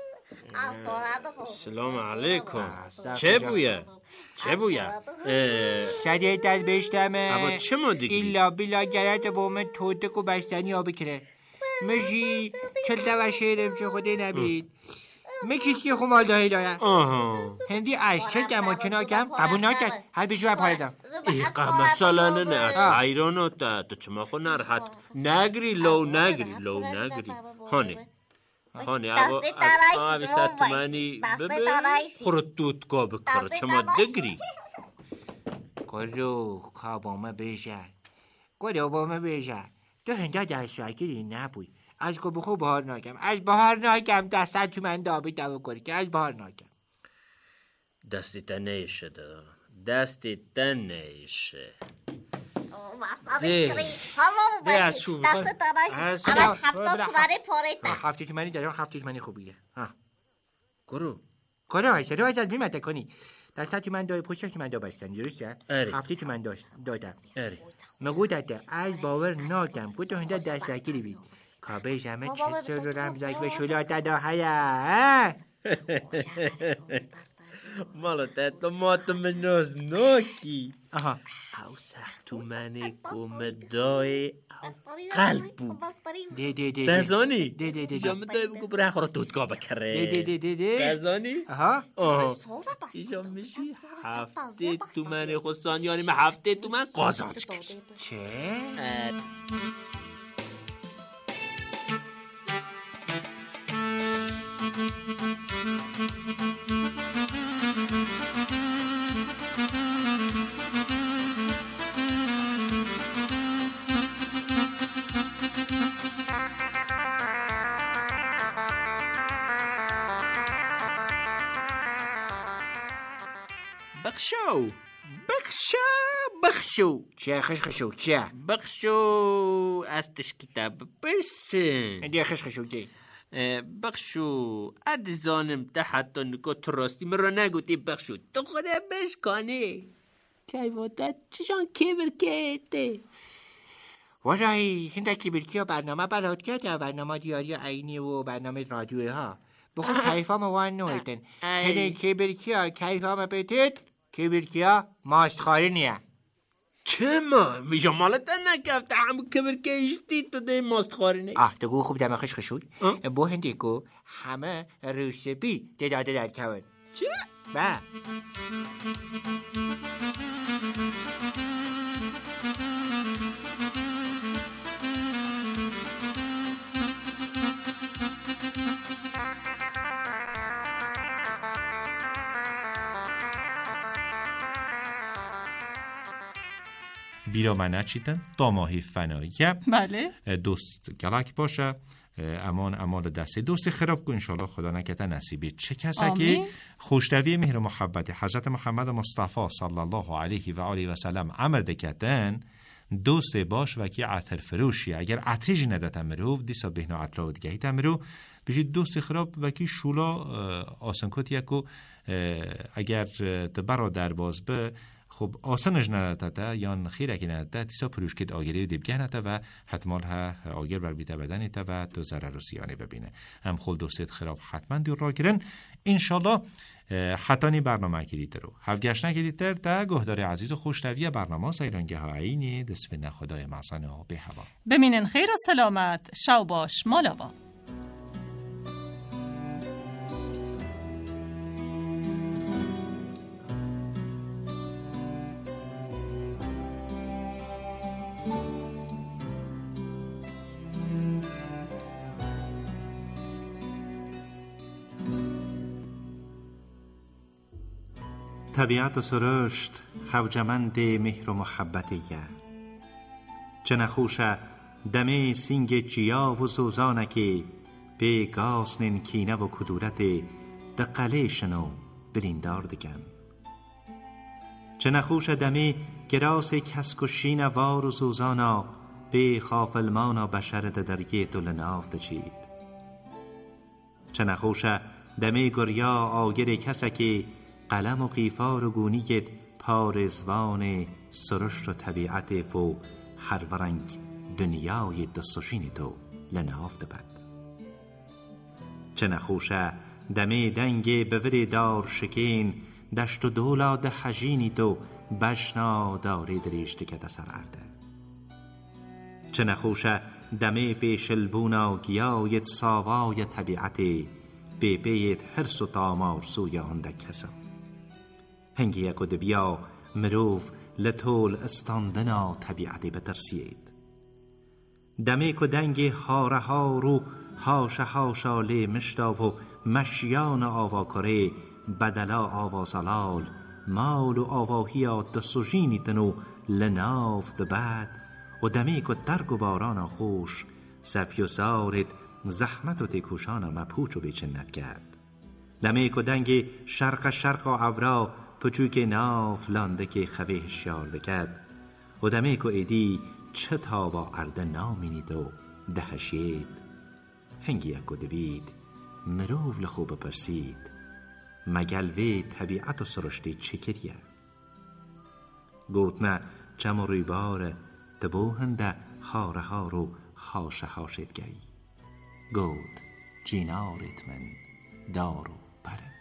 سلام علیکم چه بویه؟ چه بویه؟ سریع در بشتمه اما چه ما دیگری؟ ایلا بیلا گرد بومه تودک و بستنی آبی کره مجی چلده و شیرم چه خوده نبید مکیس که خمال داهی دایم هندی عشق چل دم کنار کم قبول نکرد هر بیشو هم پایدم ایقا مثلا نه از ایرانو تا تو چما خو نرحت نگری لو نگری لو نگری هانه هانه اگه آوی ست تومانی ببه خورتوت کا بکر چما دگری گلو کابامه بیشه گلو بامه بیشه تو هنده دست شاکری نبوی از که بخو بهار ناکم از بهار ناکم دست تو من دابی دابو کری که از بهار ناکم دستی تا نیشه دا دستی تا نیشه ده ده از شو دست داداش از هفتاد تومنی پاره تا هفته تومنی دارم هفته تومنی خوبیه گرو گرو هایشه رو از بیمته کنی دست تومن داری پوشش تومن دا بستن درسته؟ هفته تومن دادم مگو داده از باور ناکم بود تو هنده دست شاکری بید کابه جمعه چه سر رو رمزک به شلات دا هیا مالا تاتو ماتو منوز نوکی آها او سخت تو منی کمدای قلب بود ده ده ده دزانی ده ده ده جامعه دای بگو برای خورا توتگاه بکره ده ده ده ده دزانی آها آها ایجا میشی هفته تو منی خستان یعنی من هفته تو من قازانش کش چه؟ بخشو بخشو بخشو چه خشخشو چه؟ بخشو از تش کتاب برسن دی خشخشو دی بخشو اد زانم ده حتی نکو تراستی مرا نگوتی بخشو تو خدا بشکانه تایواتت چشان کبر کهته والله هنده کبرکی ها برنامه برات کرده برنامه دیاری عینی و برنامه رادیوی ها بخود حریفا موان نویتن هنده کبرکی ها کیفا بتید کبرکی ها ماستخاری نیه چه ما؟ میشه مالتا نکفته همون کبر که ایشتی تو ده ماست خارینه آه دگو خوب دمه خش خشود با هنده که همه روسبی داده در کون چه؟ با بیرا منه چیتن داماهی فناییه بله دوست گلک باشه امان امان دسته دوست خراب کو انشالله خدا نکته نصیبی چه کسا که خوشتوی مهر محبت حضرت محمد مصطفی صلی الله علیه و آله و سلم عمل دکتن دوست باش و که عطر فروشی اگر عطریج ندت مروف دیسا بهنا عطر دیگه تمرو بجید دوست خراب و که شولا آسانکوت یکو اگر تبرا در باز به خب آسانش نداده یا خیره که نداده تیسا پروش کد آگری دیبگه نده و حتمال ها آگر بر بیده بدنی تا و تو ضرر و زیانی ببینه هم خود دوستت خراب حتما دور را گرن انشالله حتانی برنامه کلیده رو هفگشت نکلیده در گهدار عزیز و خوشتوی برنامه سیرانگه ها عینی دست به نخدای محسن ها به هوا بمینن خیر و سلامت شو باش مالا با طبیعت و سرشت خوجمند مهر و محبتیه چه نخوشه دمه سینگ جیا و زوزانکی به گاسنین کینه و کدورت دقلیشنو بریندار دگم چه نخوشه دمه گراس کسکشین وار و زوزانا به خافلمانا بشرت درگیت و لناف دچید چه نخوشه دمه گریا آگر کسکی قلم و قیفار و گونیت پارزوان سرشت و طبیعت و هر ورنگ دنیای دستوشین تو لنهافت بد چه نخوشه دمه دنگ بور دار شکین دشت و دولا ده خجینی تو بشنا داری دریشت که دسر ارده چه نخوشه دمه پیشلبونا گیایت ساوای طبیعت به بیت هرس و تامار سوی آنده کسا هنگی یکو دبیا مروف لطول استاندنا طبیعت بترسید دمه که دنگ هاره ها رو هاشه هاشا لی مشتاف و مشیان آوا کره بدلا آوا زلال مال و آواهی دستوژینی تنو لناف دبد و دمه که درگ و باران خوش صفی و سارت زحمت و تکوشان مپوچ و بیچنت کرد دمه که دنگ شرق شرق و عورا پچوک ناف لانده که خوه شیارده کد و دمه که ایدی چه تابا ارده نامینید و دهشید هنگی یکو دبید مروف لخوب پرسید مگلوه طبیعت و سرشتی چه کریه گوت نه چم و ریبار تبوهنده خاره ها رو خاشه هاشید گی گوت جینارت من دارو پره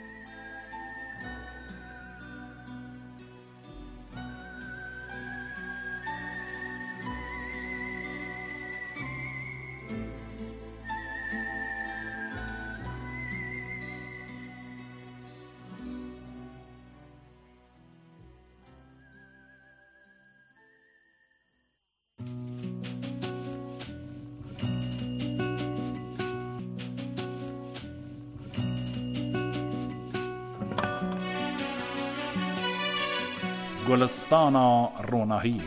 گلستان روناهی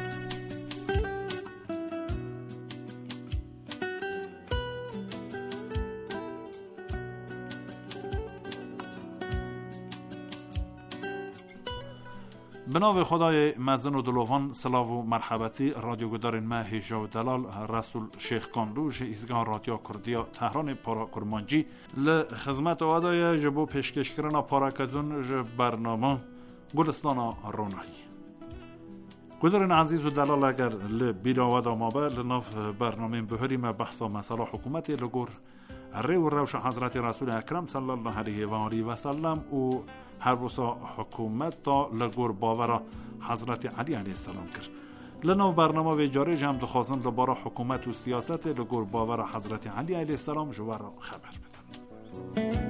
به نام خدای مزن و دلوان سلاو و مرحبتی رادیو گدارین ما هیجا و دلال رسول شیخ کاندوش ایزگان رادیو کردیا تهران پارا کرمانجی لخدمت و ادای جبو پیشکش کرنا پارا کدون جب برنامه گلستان روناهی گدارین عزیز و دلال اگر لبیرا و دامابه لناف برنامه بهری ما بحثا مسئله حکومتی لگور ری و روش حضرت رسول اکرم صلی الله علیه و آله و سلم و هر بسا حکومت تا لگور باورا حضرت علی علیه السلام کرد لناف برنامه و جاری جمع دخوازن لبارا حکومت و سیاست لگور باورا حضرت علی علیه السلام جوارا خبر بدن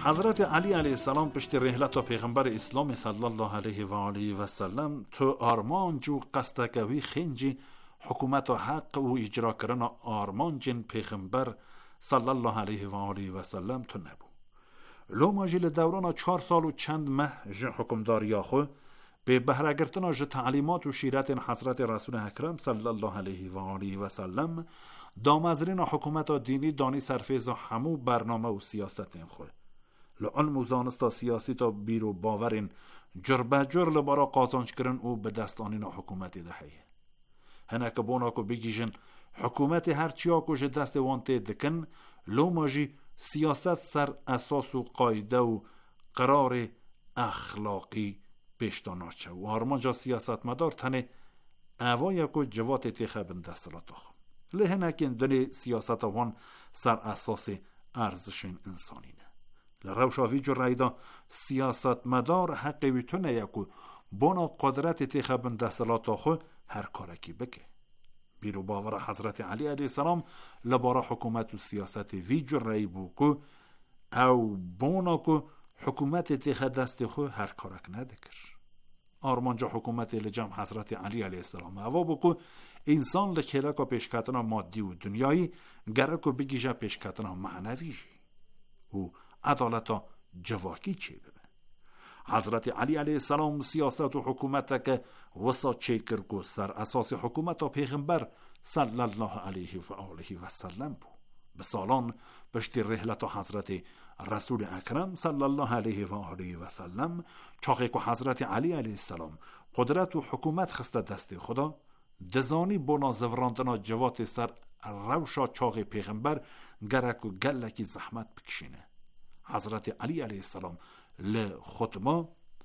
حضرت علی علیه السلام پشت رحلت و پیغمبر اسلام صلی الله علیه و آله و سلم تو آرمان جو قصدکوی خنجی حکومت و حق و اجرا کردن آرمان جن پیغمبر صلی الله علیه و آله و سلم تو نبو. لو ماجل دوران چهار سال و چند ماه ج حکمداری خو به بهره گرفتن ج تعلیمات و شیرت حضرت رسول اکرم صلی الله علیه و آله و سلم دامزرین حکومت دینی دانی سرفیز و همو برنامه و سیاست این خو لعن موزانستا سیاسی تا بیرو باورین جربه جر لبارا قازانچ کرن او به دستانین حکومت دهیه. هنک بوناکو بگیجن حکومت هرچیاکو جه دست وانته دکن لو ماجی سیاست سر اساس و قاعده و قرار اخلاقی پیشتاناچه و آرمانجا سیاست مدار تنه اوایکو جوات تیخبن دستلاتاخ لهنکن دنی سیاست وان سر اساس ارزشین انسانینه لروشاوی جو رایدا سیاست مدار حقی تو نیکو بنا قدرت تیخبن دستلاتاخو هر کارکی بکه بیرو باور حضرت علی علیه السلام لبارا حکومت و سیاست وی جو رای بو کو او بنا کو حکومت تیخ دست خو هر کارک ندکر آرمانجا حکومت لجام حضرت علی علیه السلام او بو انسان لکرکا پیشکتنا مادی و دنیایی گرکو بگیجا پیشکتنا معنوی و عدالتا جواکی چه ببه حضرت علی علیه السلام سیاست و حکومت که وسا چیکر کو سر اساس حکومت و پیغمبر صلی الله علیه و آله و سلم بو به سالان پشت رحلت و حضرت رسول اکرم صلی الله علیه و آله و سلم چاقی که حضرت علی علیه السلام قدرت و حکومت خسته دست خدا دزانی بنا زوراندنا جوات سر روشا چاق پیغمبر گرک و گلکی زحمت بکشینه حضرت علی علیه السلام لخطما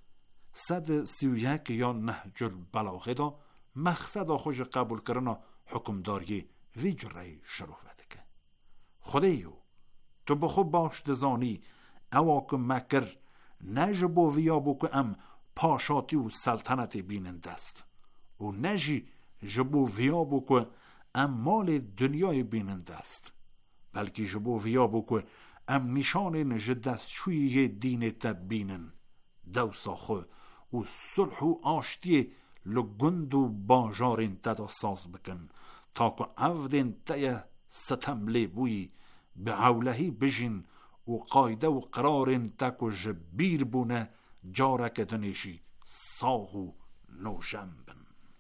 صد سی و یک یا نهج البلاغه دا مقصد خوش قبول کردن حکمداری وی جرعی شروع ودکه خدایو تو بخوب باش دزانی اواک مکر نجبو ویا بو ام پاشاتی و سلطنت بیننده است و نجی جبو ویا بو ام مال دنیای بیننده است بلکه جبو ویا بو ام نشان نجدستشوی دین تبینن دو ساخه و صلح و آشتی لگند و باجارین تدا ساز بکن تا که عودین تیه ستم لیبوی به عولهی بجین و قایده و قرارین تکو جبیر بونه جارک دنیشی ساغ و نوجنبن.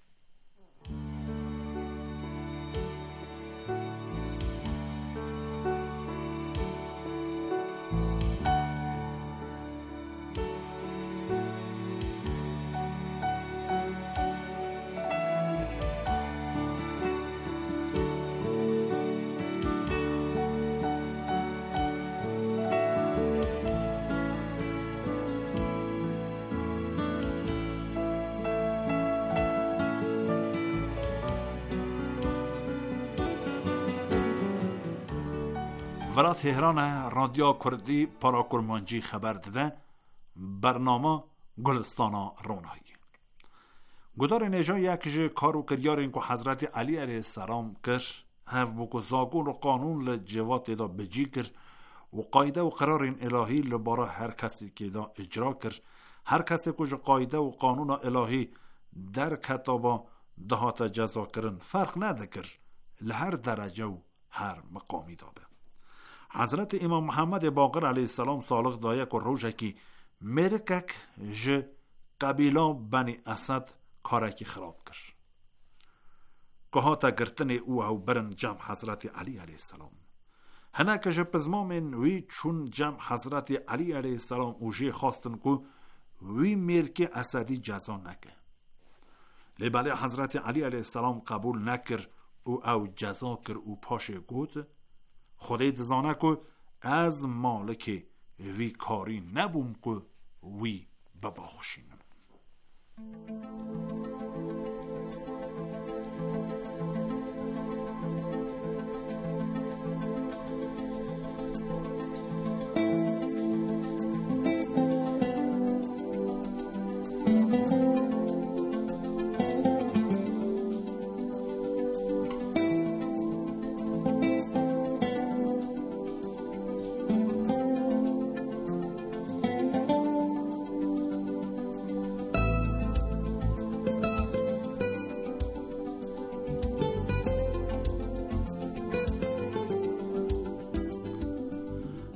ورا تهران رادیو کردی پاراکرمانجی خبر داده برنامه گلستانا رونایی گدار نجا یک جه کارو کریار این که حضرت علی علیه السلام کر هف بکو زاگون و قانون لجوات دا بجی کر و قایده و قرار این الهی لبارا هر کسی که دا اجرا کر هر کسی که جو قایده و قانون الهی در کتابا دهات جزا کرن فرق نده کر لهر درجه و هر مقامی دابه حضرت امام محمد باقر علیه السلام سالق دایک و روشکی مرکک ج قبیلا بنی اسد کارکی خراب کر که ها تا گرتن او او برن جمع حضرت علی علیه السلام هنک ج پزمامن وی چون جمع حضرت علی علیه السلام او جه خواستن که وی مرک اسدی جزا نکه لباله حضرت علی علیه السلام قبول نکر او او جزا کر او پاشه گود خدای دزانه که از مالک وی کاری نبوم که وی بباخشینم.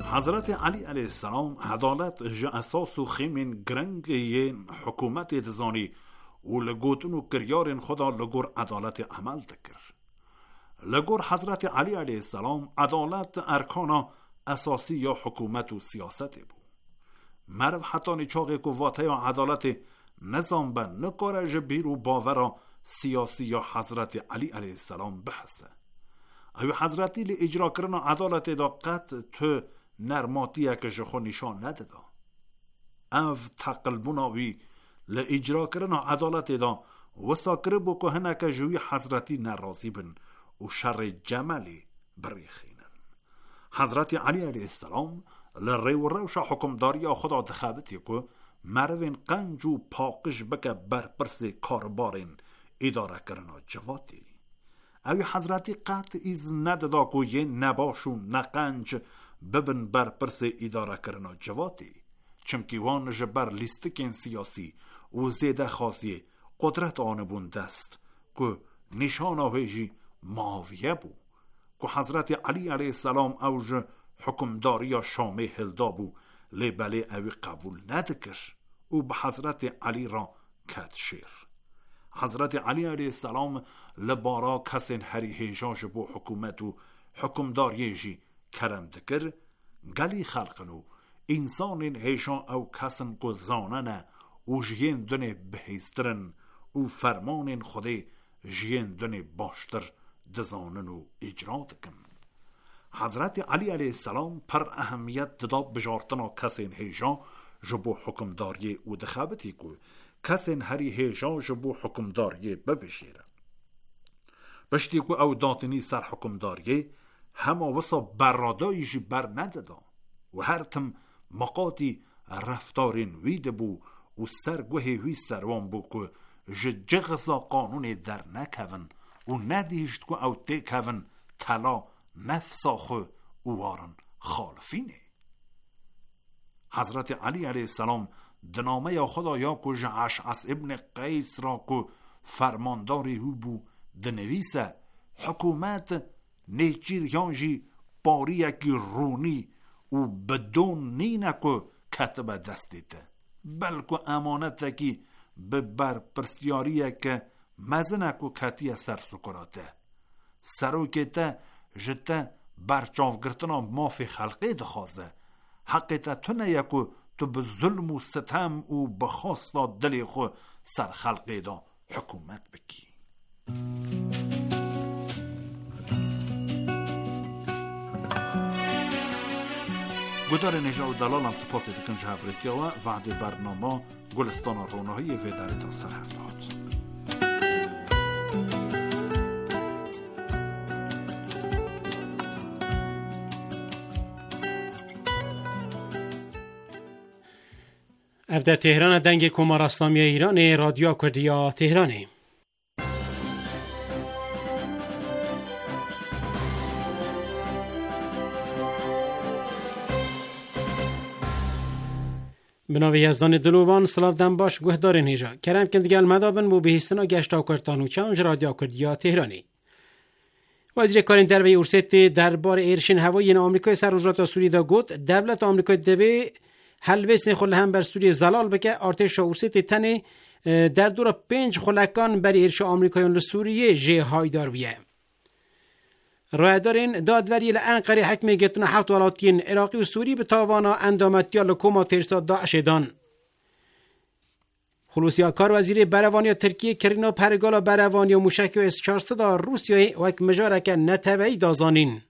حضرت علی علیه السلام عدالت جا اساس و خیمین گرنگ ین حکومت دزانی و لگوتن و کریارین خدا لگور عدالت عمل دکر. لگور حضرت علی علیه السلام عدالت ارکانا اساسی یا حکومت و سیاست بو. مرو حتی نیچاقی که واته یا عدالت نظام به نکاره جبیر و باورا سیاسی یا حضرت علی علیه السلام بحثه. اوی حضرتی لی اجرا کرنا عدالت دا قط تو نرماتیه که جخو نشان ندادا. او تقلبوناوی لی اجرا کرنا عدالت دا وسا کربو که هنه که جوی حضرتی نرازی بن و شر جملی بریخینن. حضرت علی علیه السلام لری و روش حکمداری خدا دخابتی که مروین قنج و پاقش بکه برپرس کاربارین اداره کرنا جواتی. اوی حضرتی قط ایز ندادا که یه نباشون نقنج ببن برپرس اداره کرنا جواتی. چمکی وان جبر لیستکین سیاسی و زیده خاصی قدرت آن بون دست که نشان آویجی معاویه بو که حضرت علی علیه السلام اوج حکمداری شامه هلدا بو لیبلی اوی قبول ندکر و به حضرت علی را کت شیر. حضرت علی علیه السلام لبارا کسین هری هیجاج بو حکومت و حکمداری جی کرم دکر گلی خلقنو انسان هیجان او کسن کو زاننه و جین دونه بهیسترن و فرمان خوده جین دونه باشتر دزانن و اجرا دکن. حضرت علی علیه السلام پر اهمیت دادا بجارتنا کسین هیجان جبو حکمداری و دخابتی که کسین هری هیجان جبو حکمداری ببشیره. بشتی که او داتنی سر حکمداری همه وصا برادایشی بر ندادا و هر تم مقاتی رفتارین ویده بو و سرگوه وی سروان بو که جغزا قانون در نکون و ندیشت که او دیکون تلا نفسا خو اوارن خالفینه. حضرت علی علیه السلام دنامه یا خدا یا که اشعث ابن قیس را که فرمانداری هو بو دنویسه حکومت نیچیر یانجی باری یکی رونی و بدون نینه که کتب دستیده بلکه امانت که به برپرسیاریه که مزنه که کتی سر سکراته سروکته جته برچاوگرتنا مافی خلقی دخوازه حقیقتا تو نیه که تو به ظلم و ستم و بخواستا دلی خو سر خلقی دا حکومت بکی. گدار نجا و دلالم سپاسی دکن جهورتی و وعد برنامه گلستان رونهی ویداره تا سر هفتاد. اف در تهران دنگ کمار اسلامی ایران رادیو کردیا تهرانی. بناوی یزدان دلوان سلاف دن باش گوه دارین هیجا کرم کندگل مدابن بو بهستنا گشتا کرتانو چانج رادیو کردیا تهرانی. وزیر کارین در وی ارسیت دربار ایرشین هوایی آمریکای سر روزات سوری دا گوت دولت آمریکای دوی هلویسن خل هم بر سوری زلال بکه ارتش ارسیت تنه در دور پنج خلکان بر ایرش آمریکایان لسوریه جه هایدار بیه. رایدارین دادوری لانقره حکمی گتنا حفت ولاتین عراقی و سوری به تاوانا اندامتیا لکوما ترسا داعش دان. خلوصیا کار وزیر بروانی ترکیه کرینا پرگالا بروانی و موشک و اس چهارصد دا روسیای و یک مجارک نتوی دازانین.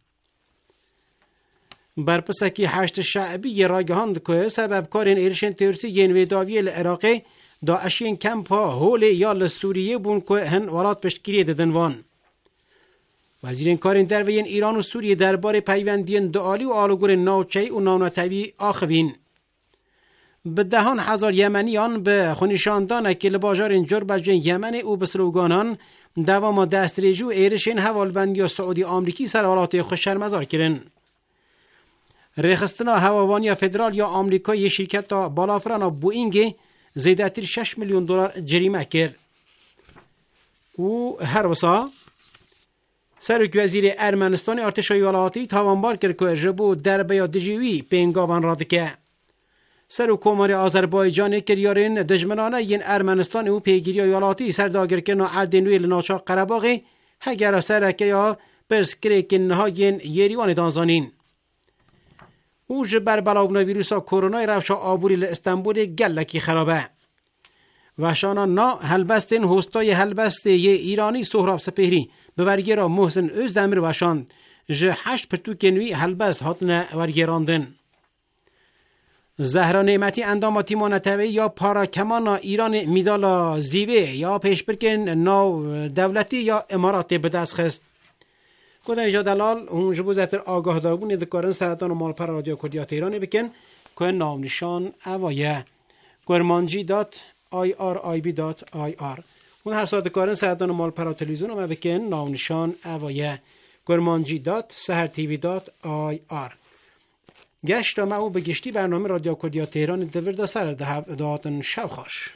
برپسکی هشت شعبی راگهاند که سبب کارین ایرشن ترسی ین ویداوی العراقی داعشین کمپا هول یا لسوریه بون که هن ولات پشتگیری ددنوان. وزیرین کارین در وین ایران و سوریه درباره پیوندین دعالی و آلوگور ناوچهی و ناناتوی آخوین. به دهان هزار یمنیان به خونشاندانه که لباجارین جربجین یمن او به سلوگانان دوام دستریجو ایرشین حوالبندی و سعودی آمریکی سروالات خوش شرمزار کرن. رخصتنا هواوانی فدرال یا آمریکا یه شرکت تا بالافران بوئینگ زیدتر شش میلیون دلار جریمه کرد. و هر وسا سرک وزیر ارمنستان ارتش ولاتی تاوانبار کرد که جبو دربه یا دجیوی پینگاوان را دکه. سرکوماری آذربایجان کریارین دجمنانه ین ارمنستان و پیگیری ولاتی سرداگر کنه اردنوی لناچاق قرباغی هگر سرکه یا برسکره کنه ها ین یریوان دانزانین. او جبر بلاونا ویروسا کرونا روشا آبوری لإستانبول گلکی خرابه. وشانا نا هلبستین هستای هلبسته یه ایرانی سهراب سپهری به ورگیرا محسن özdemir وشان جه هشت پرتوکنوی هلبست هاتنه ورگیراندن. زهرا نعمتی اندام تیمانتوی یا پارا کمانا ایران میدالا زیوه یا پیشبرکن ناو دولتی یا امارات به دست خست. کدن ایجا دلال اون جبو زهتر آگاه داربون ادکارن سرطان و مالپر رادیو کردیا تیرانی بکن که نام نشان اوایه گرمانجی دات آی آر آی بی دات آی آر. اون هر ساعت کارن سرطان و مالپر تلویزیون ما بکن نام نشان اوایه گرمانجی دات سهر تیوی دات آی آر. گشت ما او به گشتی برنامه رادیو کردیا تهران دوردا سر دهاتن شب خوش.